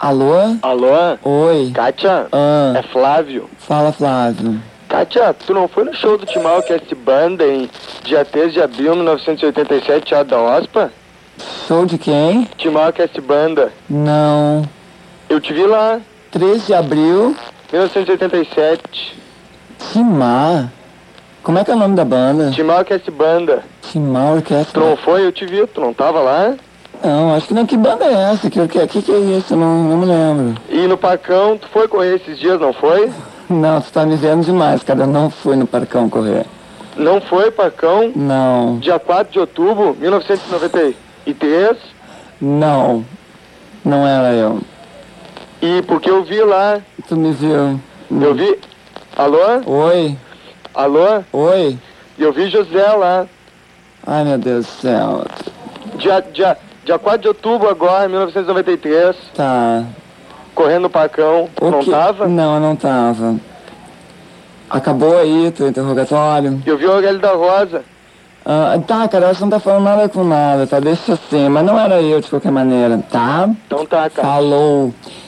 Alô? Alô? Oi. Kátia? É Flávio. Fala, Flávio. Kátia, tu não foi no show do Timão Cast Banda em dia 13 de abril de 1987, Teatro da OSPA? Show de quem? Timão Cast Banda. Não. Eu te vi lá, 3 de abril. 1987. Timar? Como é que é o nome da banda? Timão Cast Banda. Timar Orquestra. Tu não foi? Eu te vi, tu não tava lá? Não, acho que não. Que banda é essa? Que é isso? Não me lembro. E no Parcão, tu foi correr esses dias, não foi? Não, tu tá me vendo demais, cara. Eu não fui no Parcão correr. Não foi, Parcão? Não. Dia 4 de outubro de 1993? Não. Não era eu. E porque eu vi lá, Tu me viu. eu vi... Alô? Oi. Alô? Oi. Eu vi José lá, Ai, meu Deus do céu. dia 4 de outubro agora, 1993, Tá. correndo no Parcão. Tu não tava? Não, eu não tava. Acabou aí teu interrogatório? Eu vi o Aurélio da Rosa. Tá, cara, você não tá falando nada com nada, tá? Deixa assim, mas não era eu de qualquer maneira, tá? Então tá, cara. Falou.